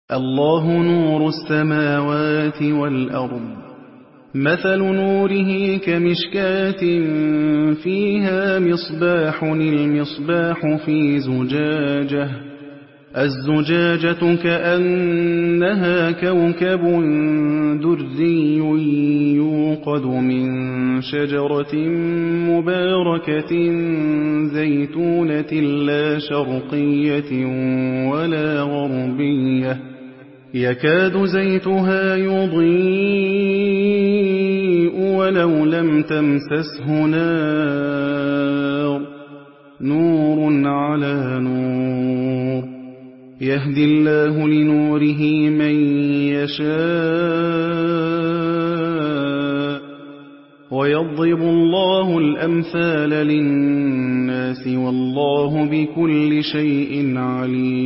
الله نور السماوات والأرض مثل نوره كمشكاة فيها مصباح المصباح في زجاجة الزجاجة كأنها كوكب دري يوقد من شجرة مباركة زيتونة لا شرقية ولا غربية يكاد زيتها يضيء ولو لم تمسسه نار نور على نور يهدي الله لنوره من يشاء ويضرب الله الأمثال للناس والله بكل شيء عليم